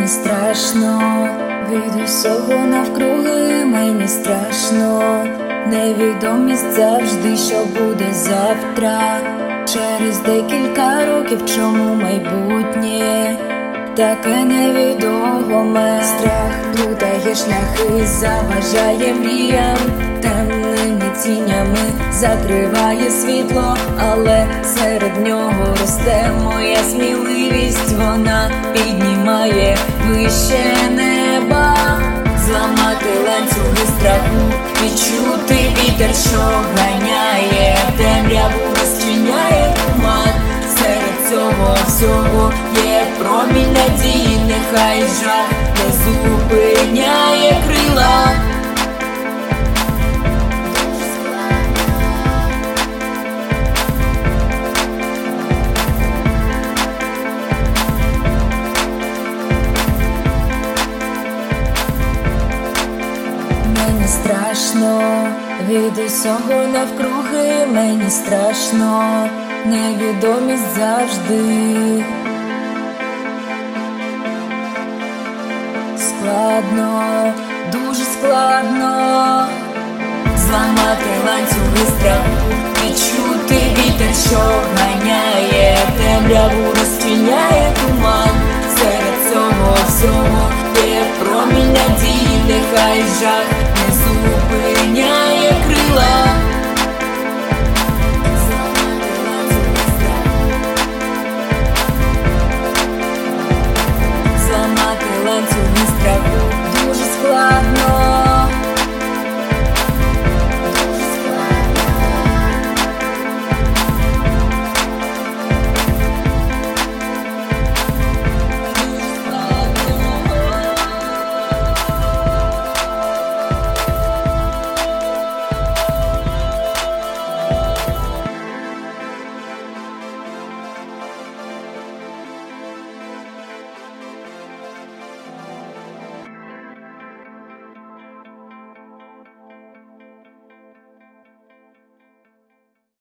Мені страшно від усього навкруги, мені страшно. Невідомість завжди, що буде завтра. Через декілька років, чому майбутнє таке невідоме. Страх плутає шляхи, заважає мріям, темними тінями закриває світло, але серед нього росте моя сміливість. Вона піднімає вище неба. Зламати ланцюги страху, відчути вітер, що ганяє, темряву розчиняє туман. Серед цього всього є промінь надії, нехай жах не зупиняє крила. Мені страшно від усього навкруги, мені страшно, невідомість завжди. Складно, дуже складно зламати ланцюги страху, відчути вітер, що ганяє, темряву розчиняє туман. Серед цього всього є промінь надії, нехай жах не